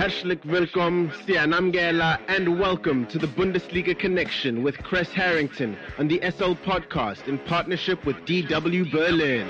Herzlich willkommen, Sianamgela, and welcome to the Bundesliga Connection with Chris Harrington on the SL Podcast in partnership with DW Berlin.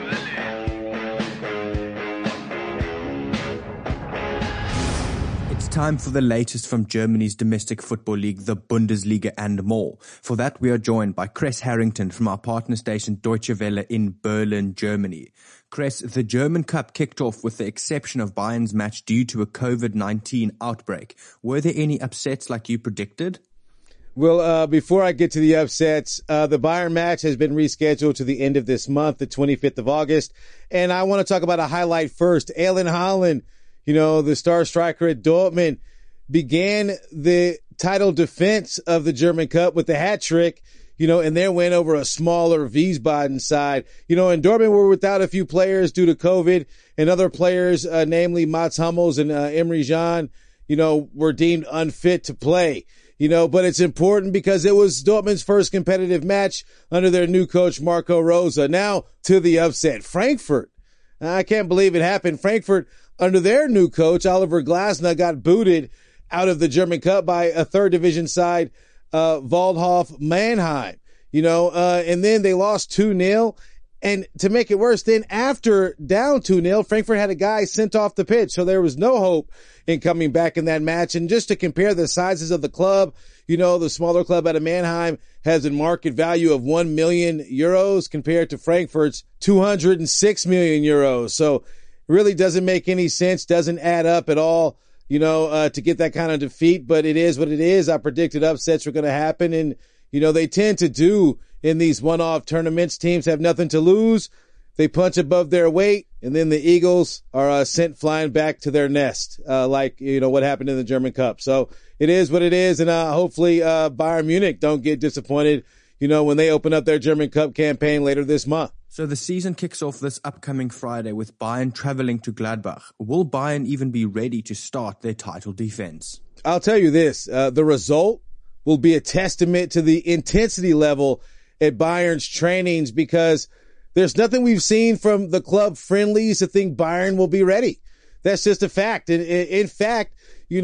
It's time for the latest from Germany's domestic football league, the Bundesliga, and more. For that, we are joined by Chris Harrington from our partner station Deutsche Welle in Berlin, Germany. Chris, the German Cup kicked off with the exception of Bayern's match due to a COVID-19 outbreak. Were there any upsets like you predicted? Well, before I get to the upsets, the Bayern match has been rescheduled to the end of this month, the 25th of August. And I want to talk about a highlight first. Erling Haaland, the star striker at Dortmund, began the title defense of the German Cup with the hat trick, and their win over a smaller Wiesbaden side. And Dortmund were without a few players due to COVID, and other players, namely Mats Hummels and Emre Can, were deemed unfit to play. But it's important because it was Dortmund's first competitive match under their new coach, Marco Rose. Now to the upset. Frankfurt. I can't believe it happened. Frankfurt, under their new coach, Oliver Glasner, got booted out of the German Cup by a third division side, Waldhof Mannheim, and then they lost 2-0. And to make it worse, then after down 2-0, Frankfurt had a guy sent off the pitch. So there was no hope in coming back in that match. And just to compare the sizes of the club, the smaller club out of Mannheim has a market value of 1 million euros compared to Frankfurt's 206 million euros. So it really doesn't make any sense, doesn't add up at all, to get that kind of defeat. But it is what it is. I predicted upsets were going to happen. And, they tend to do in these one-off tournaments. Teams have nothing to lose. They punch above their weight, and then the Eagles are sent flying back to their nest, like what happened in the German Cup. So it is what it is, and hopefully Bayern Munich don't get disappointed, when they open up their German Cup campaign later this month. So the season kicks off this upcoming Friday with Bayern traveling to Gladbach. Will Bayern even be ready to start their title defense? I'll tell you this, the result will be a testament to the intensity level at Bayern's trainings, because there's nothing we've seen from the club friendlies to think Bayern will be ready. That's just a fact. And in fact,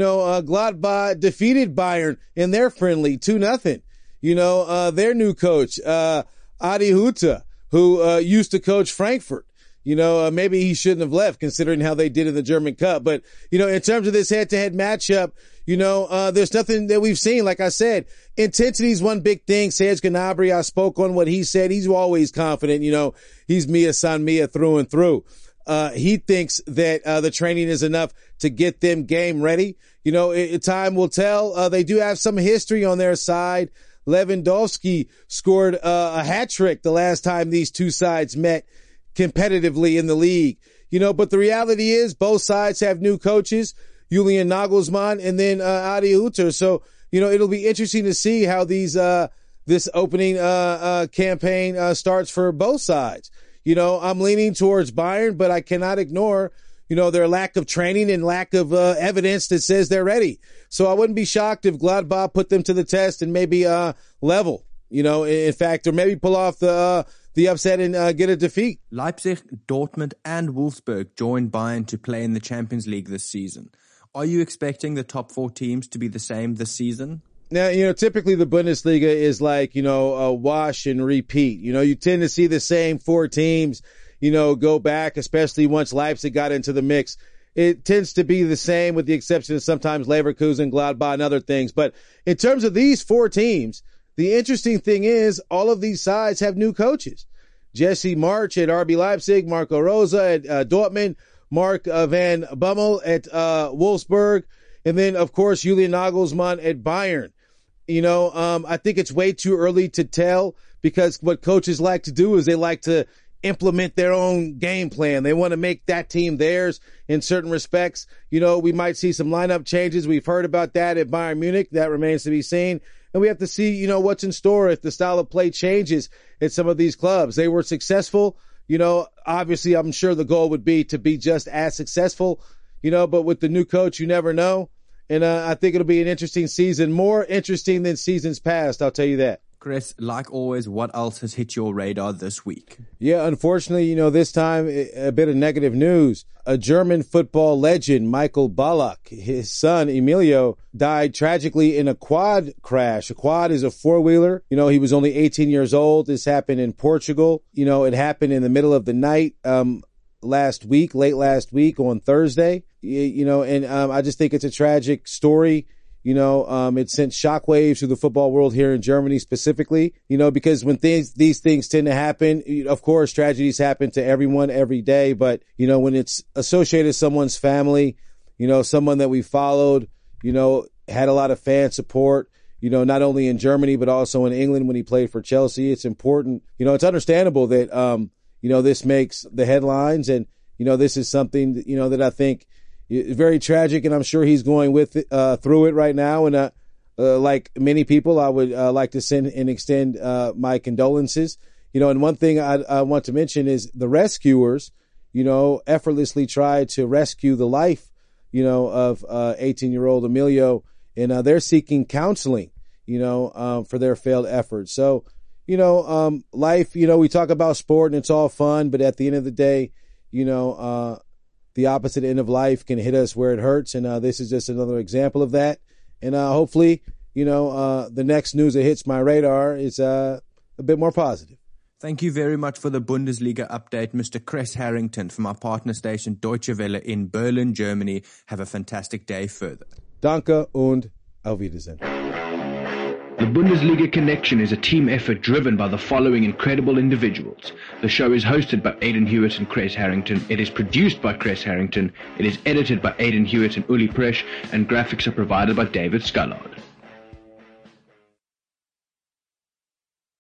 Gladbach defeated Bayern in their friendly 2-0. Their new coach, Adi Hütter, who used to coach Frankfurt. Maybe he shouldn't have left considering how they did in the German Cup. But, in terms of this head-to-head matchup, there's nothing that we've seen. Like I said, intensity is one big thing. Serge Gnabry, I spoke on what he said. He's always confident. He's Mia San Mia through and through. He thinks that the training is enough to get them game ready. Time will tell. They do have some history on their side. Lewandowski scored a hat trick the last time these two sides met competitively in the league. But the reality is both sides have new coaches, Julian Nagelsmann and then Adi Hütter. So, it'll be interesting to see how this opening campaign starts for both sides. I'm leaning towards Bayern, but I cannot ignore, their lack of training and lack of evidence that says they're ready. So I wouldn't be shocked if Gladbach put them to the test and maybe level, in fact, or maybe pull off the upset and get a defeat. Leipzig, Dortmund, and Wolfsburg joined Bayern to play in the Champions League this season. Are you expecting the top 4 teams to be the same this season? Now, typically the Bundesliga is like, a wash and repeat. You tend to see the same 4 teams, go back, especially once Leipzig got into the mix. It tends to be the same with the exception of sometimes Leverkusen, Gladbach, and other things. But in terms of these 4 teams, the interesting thing is all of these sides have new coaches. Jesse March at RB Leipzig, Marco Rose at Dortmund, Mark van Bommel at Wolfsburg, and then, of course, Julian Nagelsmann at Bayern. I think it's way too early to tell because what coaches like to do is they like to implement their own game plan. They want to make that team theirs in certain respects. We might see some lineup changes. We've heard about that at Bayern Munich. That remains to be seen. And we have to see, what's in store if the style of play changes at some of these clubs. They were successful. Obviously, I'm sure the goal would be to be just as successful, but with the new coach, you never know. And I think it'll be an interesting season, more interesting than seasons past, I'll tell you that. Chris, like always, what else has hit your radar this week? Yeah, unfortunately, this time a bit of negative news. A German football legend, Michael Ballack, his son, Emilio, died tragically in a quad crash. A quad is a four-wheeler. He was only 18 years old. This happened in Portugal. It happened in the middle of the night late last week on Thursday. And I just think it's a tragic story. It sent shockwaves through the football world here in Germany specifically, because when these things tend to happen, of course, tragedies happen to everyone every day. But, when it's associated with someone's family, someone that we followed, had a lot of fan support, not only in Germany, but also in England when he played for Chelsea. It's important. It's understandable that, this makes the headlines, and, this is something, that I think very tragic, and I'm sure he's going through it right now. And like many people, I would like to send and extend my condolences. And one thing I want to mention is the rescuers, effortlessly tried to rescue the life, of 18-year-old Emilio, and they're seeking counseling, for their failed efforts. So, life, we talk about sport and it's all fun, but at the end of the day, the opposite end of life can hit us where it hurts. And this is just another example of that. And hopefully, the next news that hits my radar is a bit more positive. Thank you very much for the Bundesliga update, Mr. Chris Harrington from our partner station Deutsche Welle in Berlin, Germany. Have a fantastic day further. Danke und auf Wiedersehen. The Bundesliga Connection is a team effort driven by the following incredible individuals. The show is hosted by Aidan Hewitt and Chris Harrington. It is produced by Chris Harrington. It is edited by Aidan Hewitt and Uli Presch, and graphics are provided by David Scullard.